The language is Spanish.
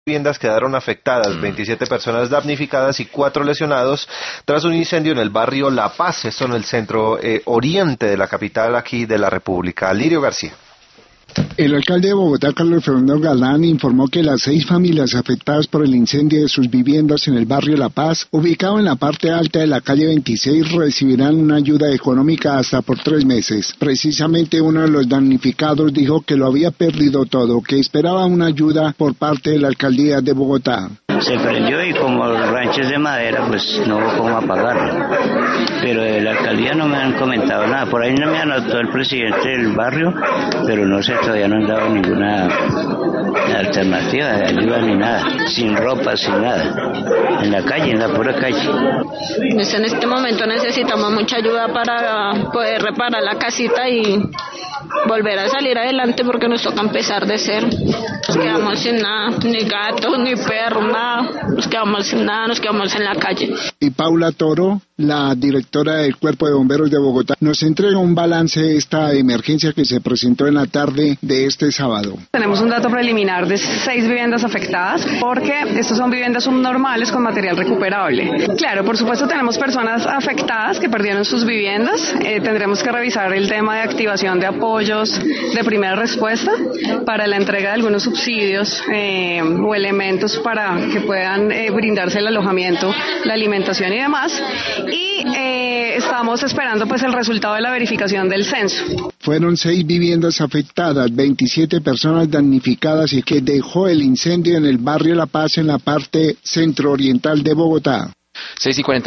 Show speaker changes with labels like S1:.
S1: Viviendas quedaron afectadas, 27 personas damnificadas y 4 lesionados tras un incendio en el barrio La Paz, esto en el centro oriente de la capital aquí de la República. Lirio García.
S2: El alcalde de Bogotá, Carlos Fernando Galán, informó que las 6 familias afectadas por el incendio de sus viviendas en el barrio La Paz, ubicado en la parte alta de la calle 26, recibirán una ayuda económica hasta por 3 meses. Precisamente uno de los damnificados dijo que lo había perdido todo, que esperaba una ayuda por parte de la alcaldía de Bogotá.
S3: Se prendió y como los ranchos de madera, pues no hubo cómo apagarlo. Pero de la alcaldía no me han comentado nada. Por ahí no me anotó el presidente del barrio, pero no sé, todavía no han dado ninguna alternativa de ayuda ni nada. Sin ropa, sin nada. En la calle, en la pura calle.
S4: Pues en este momento necesitamos mucha ayuda para poder reparar la casita y volver a salir adelante porque nos toca empezar de cero. Nos quedamos sin nada, ni gatos, ni perros, nada. Nos quedamos sin nada, nos quedamos en la calle.
S2: Y Paula Toro, la directora del Cuerpo de Bomberos de Bogotá, nos entrega un balance de esta emergencia que se presentó en la tarde de este sábado.
S5: Tenemos un dato preliminar de 6 viviendas afectadas porque estas son viviendas subnormales con material recuperable. Claro, por supuesto tenemos personas afectadas que perdieron sus viviendas. Tendremos que revisar el tema de activación de apoyos de primera respuesta para la entrega de algunos subsidios o elementos para que puedan brindarse el alojamiento, la alimentación y demás. Y estamos esperando pues el resultado de la verificación del censo.
S2: Fueron 6 viviendas afectadas, 27 personas damnificadas y que dejó el incendio en el barrio La Paz en la parte centro-oriental de Bogotá.
S6: 6:40.